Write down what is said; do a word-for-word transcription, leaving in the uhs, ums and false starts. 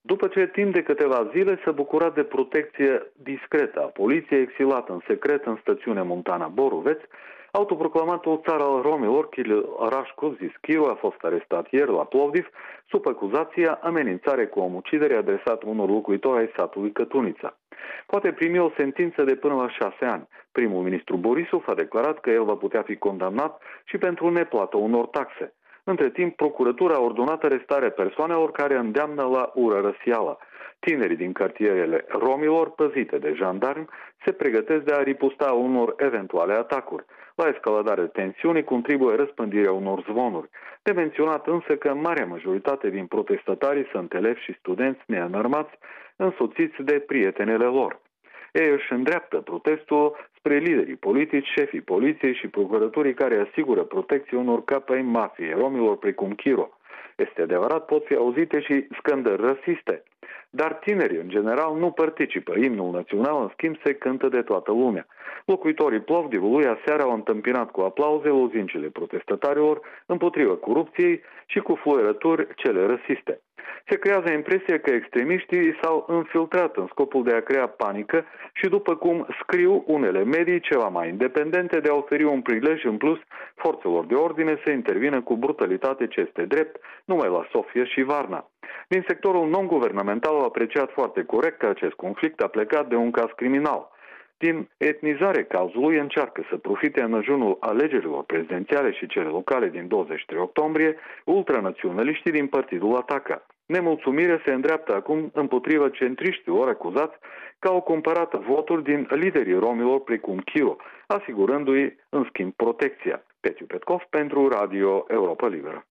După ce timp de câteva zile s-a bucurat de protecție discretă a poliției, exilat în secret în stațiunea Montana Boroveț, autoproclamatul țar al romilor, Kiril Rașkov, zis Chiru, a fost arestat ieri la Plovdiv sub acuzația amenințare cu omucidere adresată unor locuitori ai satului Cătunița. Poate primi o sentință de până la șase ani. Primul ministru Borisov a declarat că el va putea fi condamnat și pentru neplată unor taxe. Între timp, procuratura a ordonat arestarea persoanelor care îndeamnă la ură răsială. Tinerii din cartierele romilor, păzite de jandarmi, se pregătesc de a riposta unor eventuale atacuri. La escaladarea tensiunii contribuie răspândirea unor zvonuri. De menționat însă că marea majoritate din protestatarii sunt elevi și studenți neînarmați, însoțiți de prietenele lor. Ei își îndreaptă protestul spre liderii politici, șefii poliției și procuraturii care asigură protecție unor capi ai mafiei romilor precum Chiro. Este adevărat, pot fi auzite și scandări rasiste, dar tinerii în general nu participă. Imnul național, în schimb, se cântă de toată lumea. Locuitorii Plovdivului aseară au întâmpinat cu aplauze lozincile protestatarilor împotriva corupției și cu fluierături cele rasiste. Se creează impresia că extremiștii s-au infiltrat în scopul de a crea panică și, după cum scriu unele medii ceva mai independente, de a oferi un prilej în plus forțelor de ordine să intervină cu brutalitate ce este drept numai la Sofia și Varna. Din sectorul non-guvernamental au apreciat foarte corect că acest conflict a plecat de un caz criminal. Din etnizare cazului încearcă să profite în ajunul alegerilor prezidențiale și cele locale din douăzeci și trei octombrie ultranaționaliștii din partidul Ataca. Nemulțumirea se îndreaptă acum împotriva centriștilor acuzați că au cumpărat voturi din liderii romilor precum Chiro, asigurându-i în schimb protecția. Petiu Petkov pentru Radio Europa Liberă.